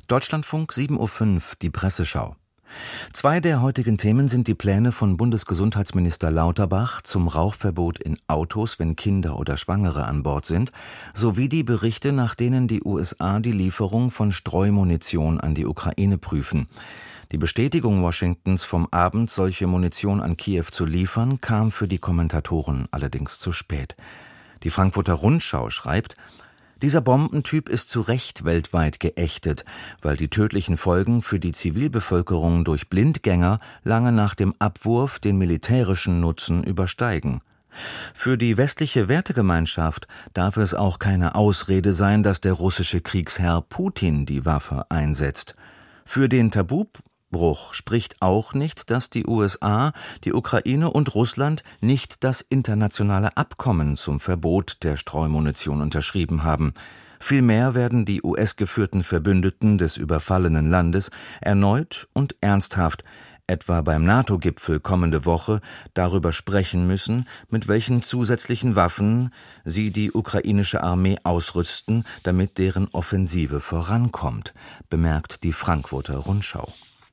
Deutschlandfunk 7:05 Uhr, die Presseschau. Zwei der heutigen Themen sind die Pläne von Bundesgesundheitsminister Lauterbach zum Rauchverbot in Autos, wenn Kinder oder Schwangere an Bord sind, sowie die Berichte, nach denen die USA die Lieferung von Streumunition an die Ukraine prüfen. Die Bestätigung Washingtons vom Abend, solche Munition an Kiew zu liefern, kam für die Kommentatoren allerdings zu spät. Die Frankfurter Rundschau schreibt: Dieser Bombentyp ist zu Recht weltweit geächtet, weil die tödlichen Folgen für die Zivilbevölkerung durch Blindgänger lange nach dem Abwurf den militärischen Nutzen übersteigen. Für die westliche Wertegemeinschaft darf es auch keine Ausrede sein, dass der russische Kriegsherr Putin die Waffe einsetzt. Für den Tabubruch spricht auch nicht, dass die USA, die Ukraine und Russland nicht das internationale Abkommen zum Verbot der Streumunition unterschrieben haben. Vielmehr werden die US-geführten Verbündeten des überfallenen Landes erneut und ernsthaft, etwa beim NATO-Gipfel kommende Woche, darüber sprechen müssen, mit welchen zusätzlichen Waffen sie die ukrainische Armee ausrüsten, damit deren Offensive vorankommt, bemerkt die Frankfurter Rundschau.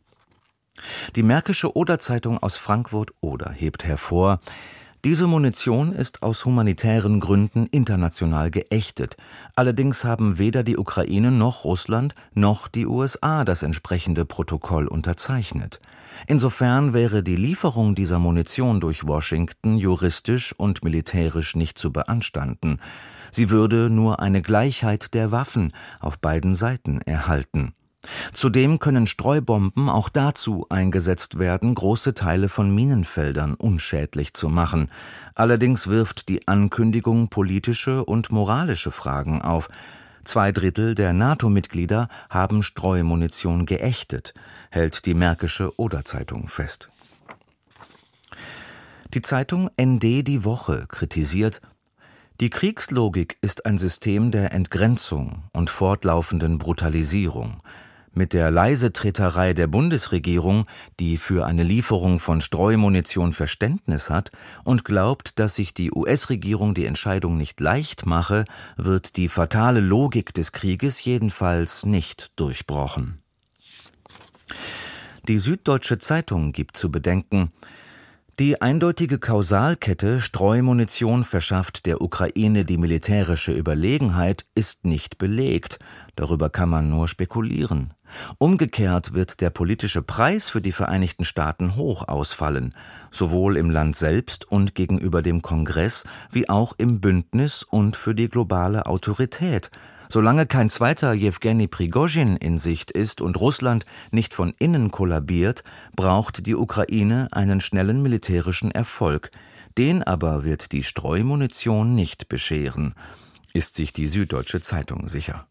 Die Märkische Oder-Zeitung aus Frankfurt-Oder hebt hervor: Diese Munition ist aus humanitären Gründen international geächtet. Allerdings haben weder die Ukraine noch Russland noch die USA das entsprechende Protokoll unterzeichnet. Insofern wäre die Lieferung dieser Munition durch Washington juristisch und militärisch nicht zu beanstanden. Sie würde nur eine Gleichheit der Waffen auf beiden Seiten erhalten. Zudem können Streubomben auch dazu eingesetzt werden, große Teile von Minenfeldern unschädlich zu machen. Allerdings wirft die Ankündigung politische und moralische Fragen auf. 2/3 der NATO-Mitglieder haben Streumunition geächtet, hält die Märkische Oder-Zeitung fest. Die Zeitung ND Die Woche kritisiert: Die Kriegslogik ist ein System der Entgrenzung und fortlaufenden Brutalisierung. Mit der Leisetreterei der Bundesregierung, die für eine Lieferung von Streumunition Verständnis hat und glaubt, dass sich die US-Regierung die Entscheidung nicht leicht mache, wird die fatale Logik des Krieges jedenfalls nicht durchbrochen. Die Süddeutsche Zeitung gibt zu bedenken: Die eindeutige Kausalkette Streumunition verschafft der Ukraine die militärische Überlegenheit ist nicht belegt. Darüber kann man nur spekulieren. Umgekehrt wird der politische Preis für die Vereinigten Staaten hoch ausfallen, sowohl im Land selbst und gegenüber dem Kongress wie auch im Bündnis und für die globale Autorität. Solange kein zweiter Jewgeni Prigozhin in Sicht ist und Russland nicht von innen kollabiert, braucht die Ukraine einen schnellen militärischen Erfolg. Den aber wird die Streumunition nicht bescheren, ist sich die Süddeutsche Zeitung sicher.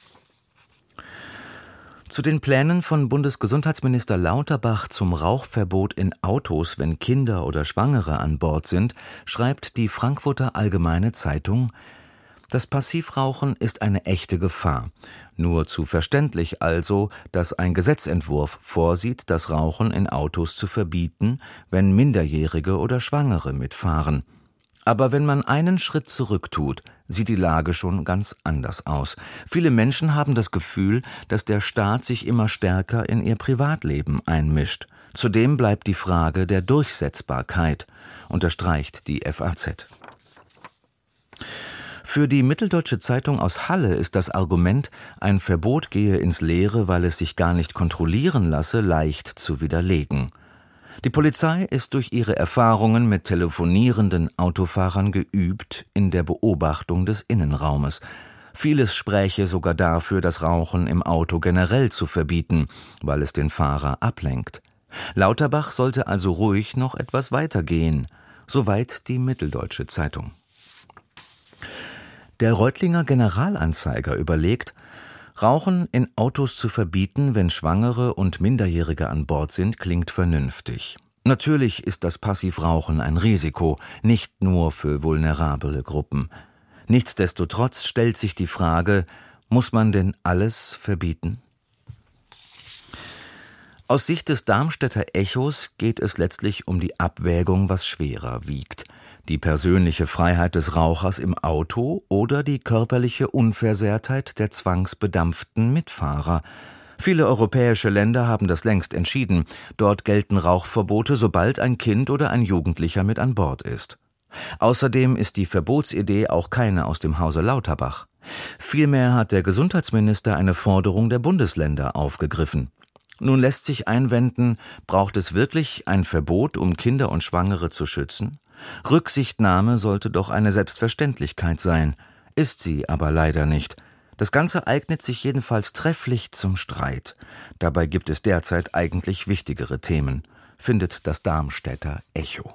Zu den Plänen von Bundesgesundheitsminister Lauterbach zum Rauchverbot in Autos, wenn Kinder oder Schwangere an Bord sind, schreibt die Frankfurter Allgemeine Zeitung: Das Passivrauchen ist eine echte Gefahr. Nur zu verständlich also, dass ein Gesetzentwurf vorsieht, das Rauchen in Autos zu verbieten, wenn Minderjährige oder Schwangere mitfahren. Aber wenn man einen Schritt zurück tut, sieht die Lage schon ganz anders aus. Viele Menschen haben das Gefühl, dass der Staat sich immer stärker in ihr Privatleben einmischt. Zudem bleibt die Frage der Durchsetzbarkeit, unterstreicht die FAZ. Für die Mitteldeutsche Zeitung aus Halle ist das Argument, ein Verbot gehe ins Leere, weil es sich gar nicht kontrollieren lasse, leicht zu widerlegen. Die Polizei ist durch ihre Erfahrungen mit telefonierenden Autofahrern geübt in der Beobachtung des Innenraumes. Vieles spräche sogar dafür, das Rauchen im Auto generell zu verbieten, weil es den Fahrer ablenkt. Lauterbach sollte also ruhig noch etwas weiter gehen. Soweit die Mitteldeutsche Zeitung. Der Reutlinger Generalanzeiger überlegt, Rauchen in Autos zu verbieten, wenn Schwangere und Minderjährige an Bord sind, klingt vernünftig. Natürlich ist das Passivrauchen ein Risiko, nicht nur für vulnerable Gruppen. Nichtsdestotrotz stellt sich die Frage, muss man denn alles verbieten? Aus Sicht des Darmstädter Echos geht es letztlich um die Abwägung, was schwerer wiegt. Die persönliche Freiheit des Rauchers im Auto oder die körperliche Unversehrtheit der zwangsbedampften Mitfahrer. Viele europäische Länder haben das längst entschieden. Dort gelten Rauchverbote, sobald ein Kind oder ein Jugendlicher mit an Bord ist. Außerdem ist die Verbotsidee auch keine aus dem Hause Lauterbach. Vielmehr hat der Gesundheitsminister eine Forderung der Bundesländer aufgegriffen. Nun lässt sich einwenden, braucht es wirklich ein Verbot, um Kinder und Schwangere zu schützen? Rücksichtnahme sollte doch eine Selbstverständlichkeit sein, ist sie aber leider nicht. Das Ganze eignet sich jedenfalls trefflich zum Streit. Dabei gibt es derzeit eigentlich wichtigere Themen, findet das Darmstädter Echo.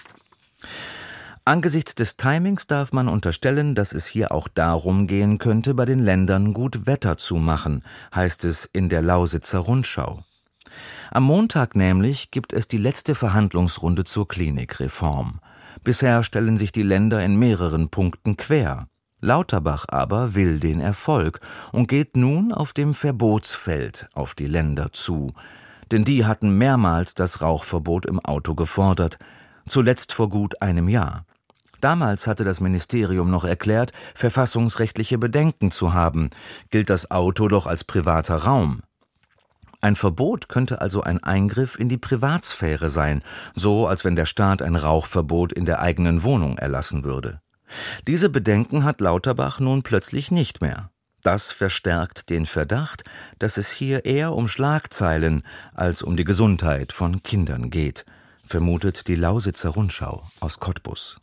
Angesichts des Timings darf man unterstellen, dass es hier auch darum gehen könnte, bei den Ländern gut Wetter zu machen, heißt es in der Lausitzer Rundschau. Am Montag nämlich gibt es die letzte Verhandlungsrunde zur Klinikreform. Bisher stellen sich die Länder in mehreren Punkten quer. Lauterbach aber will den Erfolg und geht nun auf dem Verbotsfeld auf die Länder zu. Denn die hatten mehrmals das Rauchverbot im Auto gefordert, zuletzt vor gut einem Jahr. Damals hatte das Ministerium noch erklärt, verfassungsrechtliche Bedenken zu haben, gilt das Auto doch als privater Raum. Ein Verbot könnte also ein Eingriff in die Privatsphäre sein, so als wenn der Staat ein Rauchverbot in der eigenen Wohnung erlassen würde. Diese Bedenken hat Lauterbach nun plötzlich nicht mehr. Das verstärkt den Verdacht, dass es hier eher um Schlagzeilen als um die Gesundheit von Kindern geht, vermutet die Lausitzer Rundschau aus Cottbus.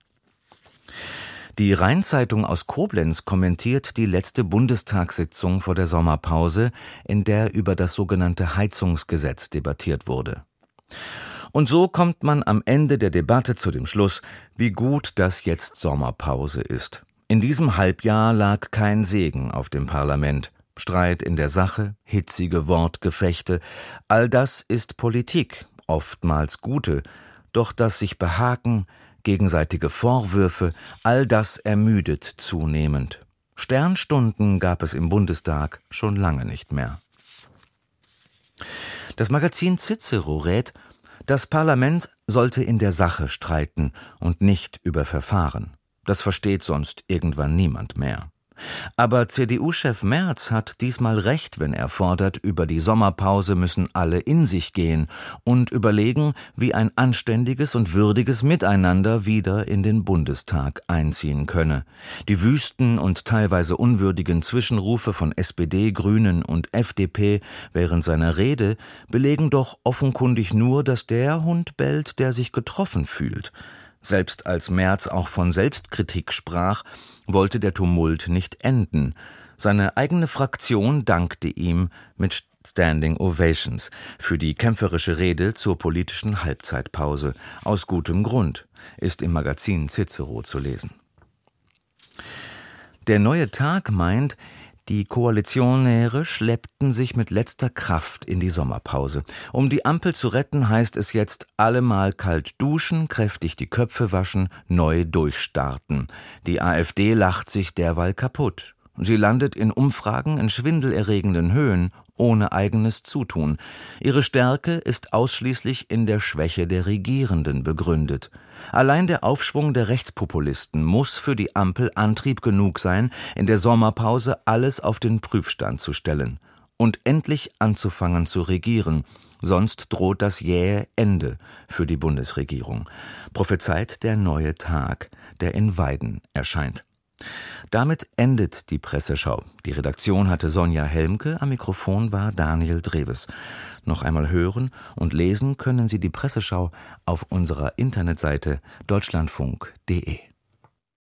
Die Rhein-Zeitung aus Koblenz kommentiert die letzte Bundestagssitzung vor der Sommerpause, in der über das sogenannte Heizungsgesetz debattiert wurde. Und so kommt man am Ende der Debatte zu dem Schluss, wie gut das jetzt Sommerpause ist. In diesem Halbjahr lag kein Segen auf dem Parlament. Streit in der Sache, hitzige Wortgefechte, all das ist Politik, oftmals gute, doch das sich behaken, gegenseitige Vorwürfe, all das ermüdet zunehmend. Sternstunden gab es im Bundestag schon lange nicht mehr. Das Magazin Cicero rät, das Parlament sollte in der Sache streiten und nicht über Verfahren. Das versteht sonst irgendwann niemand mehr. Aber CDU-Chef Merz hat diesmal recht, wenn er fordert, über die Sommerpause müssen alle in sich gehen und überlegen, wie ein anständiges und würdiges Miteinander wieder in den Bundestag einziehen könne. Die wüsten und teilweise unwürdigen Zwischenrufe von SPD, Grünen und FDP während seiner Rede belegen doch offenkundig nur, dass der Hund bellt, der sich getroffen fühlt. Selbst als Merz auch von Selbstkritik sprach, wollte der Tumult nicht enden. Seine eigene Fraktion dankte ihm mit Standing Ovations für die kämpferische Rede zur politischen Halbzeitpause. Aus gutem Grund, ist im Magazin Cicero zu lesen. Der Neue Tag meint, die Koalitionäre schleppten sich mit letzter Kraft in die Sommerpause. Um die Ampel zu retten, heißt es jetzt allemal kalt duschen, kräftig die Köpfe waschen, neu durchstarten. Die AfD lacht sich derweil kaputt. Sie landet in Umfragen in schwindelerregenden Höhen, ohne eigenes Zutun. Ihre Stärke ist ausschließlich in der Schwäche der Regierenden begründet. Allein der Aufschwung der Rechtspopulisten muss für die Ampel Antrieb genug sein, in der Sommerpause alles auf den Prüfstand zu stellen und endlich anzufangen zu regieren, sonst droht das jähe Ende für die Bundesregierung, prophezeit der Neue Tag, der in Weiden erscheint. Damit endet die Presseschau. Die Redaktion hatte Sonja Helmke, am Mikrofon war Daniel Dreves. Noch einmal hören und lesen können Sie die Presseschau auf unserer Internetseite deutschlandfunk.de.